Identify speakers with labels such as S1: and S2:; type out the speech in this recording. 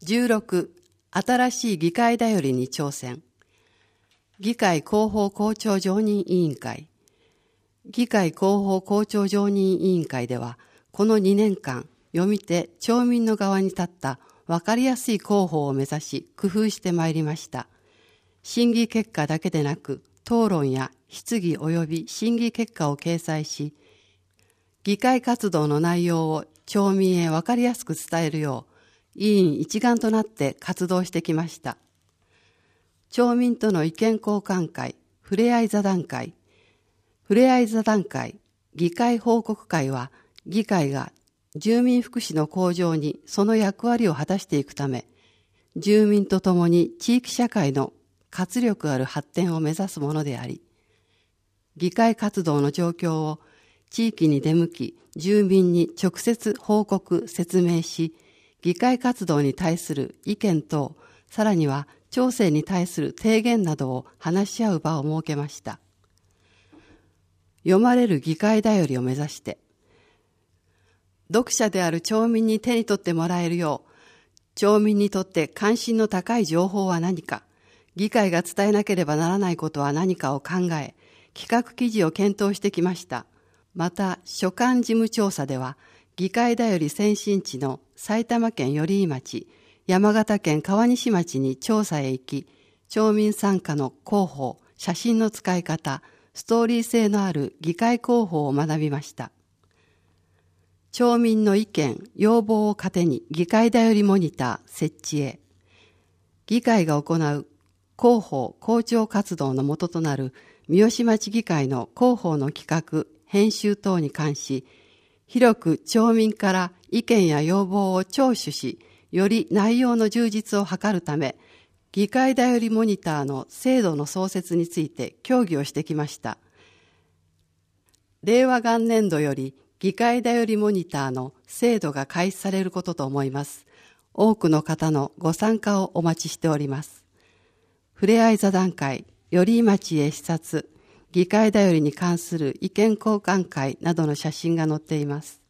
S1: 16、新しい議会だよりに挑戦。議会広報校長常任委員会。議会広報校長常任委員会では、この2年間、読み手、町民の側に立った分かりやすい広報を目指し工夫してまいりました。審議結果だけでなく、討論や質疑及び審議結果を掲載し、議会活動の内容を町民へ分かりやすく伝えるよう、委員一丸となって活動してきました。町民との意見交換会、ふれあい座談会。ふれあい座談会、議会報告会は、議会が住民福祉の向上にその役割を果たしていくため、住民とともに地域社会の活力ある発展を目指すものであり、議会活動の状況を地域に出向き、住民に直接報告、説明し、議会活動に対する意見等、さらには町政に対する提言などを話し合う場を設けました。読まれる議会だよりを目指して、読者である町民に手に取ってもらえるよう、町民にとって関心の高い情報は何か、議会が伝えなければならないことは何かを考え、企画記事を検討してきました。また、所管事務調査では、議会だより先進地の埼玉県寄居町、山形県川西町に調査へ行き、町民参加の広報、写真の使い方、ストーリー性のある議会広報を学びました。町民の意見、要望を糧に議会だよりモニター設置へ。議会が行う広報、校長活動の元となる三好町議会の広報の企画、編集等に関し、広く町民から意見や要望を聴取し、より内容の充実を図るため、議会だよりモニターの制度の創設について協議をしてきました。令和元年度より議会だよりモニターの制度が開始されることと思います。多くの方のご参加をお待ちしております。ふれあい座談会、寄居町へ視察、議会だよりに関する意見交換会などの写真が載っています。